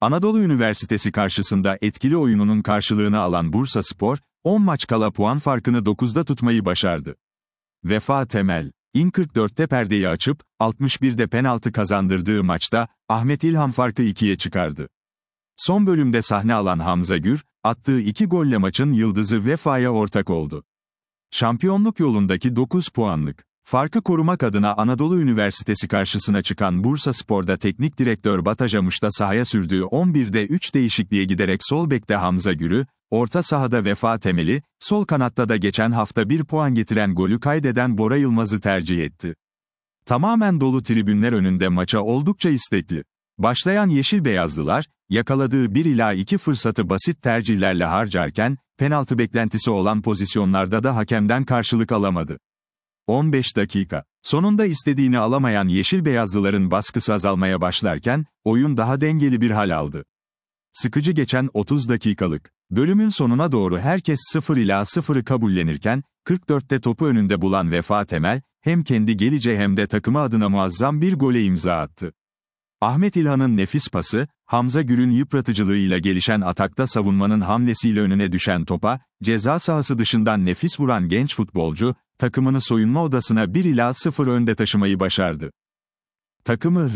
Anadolu Üniversitesi karşısında etkili oyununun karşılığını alan Bursaspor, 10 maç kala puan farkını 9'da tutmayı başardı. Vefa Temel, ilk 44'te perdeyi açıp, 61'de penaltı kazandırdığı maçta, Ahmet İlhan farkı 2'ye çıkardı. Son bölümde sahne alan Hamza Gür, attığı 2 golle maçın yıldızı Vefa'ya ortak oldu. Şampiyonluk yolundaki 9 puanlık farkı korumak adına Anadolu Üniversitesi karşısına çıkan Bursaspor'da teknik direktör Bataja Muş'ta sahaya sürdüğü 11'de 3 değişikliğe giderek sol bekte Hamza Gür'ü, orta sahada Vefa Temel'i, sol kanatta da geçen hafta 1 puan getiren golü kaydeden Bora Yılmaz'ı tercih etti. Tamamen dolu tribünler önünde maça oldukça istekli başlayan Yeşil Beyazlılar, yakaladığı 1 ila 2 fırsatı basit tercihlerle harcarken, penaltı beklentisi olan pozisyonlarda da hakemden karşılık alamadı. 15 dakika. Sonunda istediğini alamayan Yeşil Beyazlıların baskısı azalmaya başlarken, oyun daha dengeli bir hal aldı. Sıkıcı geçen 30 dakikalık bölümün sonuna doğru herkes 0 ila 0'ı kabullenirken, 44'te topu önünde bulan Vefa Temel, hem kendi geleceği hem de takımı adına muazzam bir gole imza attı. Ahmet İlhan'ın nefis pası, Hamza Gür'ün yıpratıcılığıyla gelişen atakta savunmanın hamlesiyle önüne düşen topa, ceza sahası dışından nefis vuran genç futbolcu, takımını soyunma odasına 1 ila 0 önde taşımayı başardı. Takımı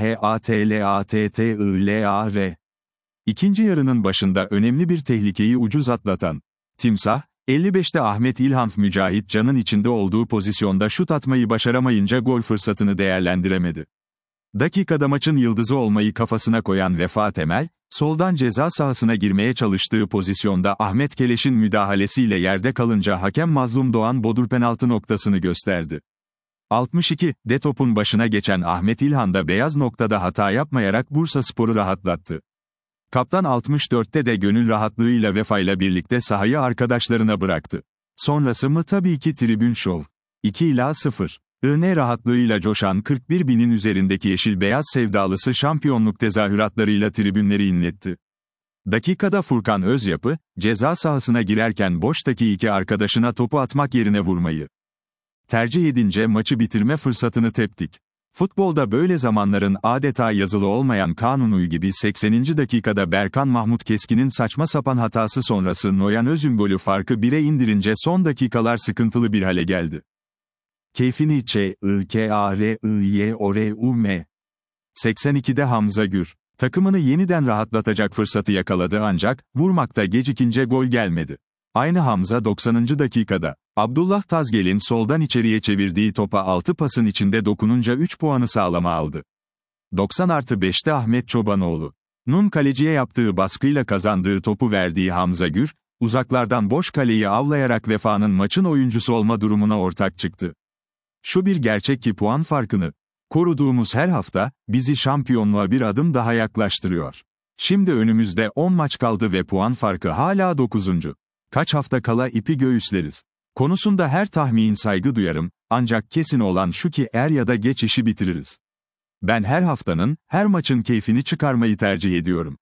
RAHATLATTILAR. İkinci yarının başında önemli bir tehlikeyi ucuz atlatan Timsah, 55'te Ahmet İlhan Mücahit Can'ın içinde olduğu pozisyonda şut atmayı başaramayınca gol fırsatını değerlendiremedi. Dakikada maçın yıldızı olmayı kafasına koyan Vefa Temel, soldan ceza sahasına girmeye çalıştığı pozisyonda Ahmet Keleş'in müdahalesiyle yerde kalınca hakem Mazlum Doğan Bodur penaltı noktasını gösterdi. 62'de topun başına geçen Ahmet İlhan da beyaz noktada hata yapmayarak Bursaspor'u rahatlattı. Kaptan 64'te de gönül rahatlığıyla Vefa'yla birlikte sahayı arkadaşlarına bıraktı. Sonrası mı tabii ki tribün şov. 2 ila 0. Ne rahatlığıyla coşan 41 binin üzerindeki yeşil beyaz sevdalısı şampiyonluk tezahüratlarıyla tribünleri inletti. Dakikada Furkan Özyapı, ceza sahasına girerken boştaki 2 arkadaşına topu atmak yerine vurmayı tercih edince maçı bitirme fırsatını teptik. Futbolda böyle zamanların adeta yazılı olmayan kanunu gibi 80. dakikada Berkan Mahmut Keskin'in saçma sapan hatası sonrası Noyan Özüm golü farkı 1'e indirince son dakikalar sıkıntılı bir hale geldi. Keyfini ÇIKARIYORUM. 82'de Hamza Gür, takımını yeniden rahatlatacak fırsatı yakaladı ancak, vurmakta gecikince gol gelmedi. Aynı Hamza 90. dakikada, Abdullah Tazgel'in soldan içeriye çevirdiği topa 6 pasın içinde dokununca 3 puanı sağlama aldı. 90+5'te Ahmet Çobanoğlu'nun kaleciye yaptığı baskıyla kazandığı topu verdiği Hamza Gür, uzaklardan boş kaleyi avlayarak Vefa'nın maçın oyuncusu olma durumuna ortak çıktı. Şu bir gerçek ki puan farkını koruduğumuz her hafta, bizi şampiyonluğa bir adım daha yaklaştırıyor. Şimdi önümüzde 10 maç kaldı ve puan farkı hala 9. Kaç hafta kala ipi göğüsleriz konusunda her tahmin saygı duyarım, ancak kesin olan şu ki er ya da geç işi bitiririz. Ben her haftanın, her maçın keyfini çıkarmayı tercih ediyorum.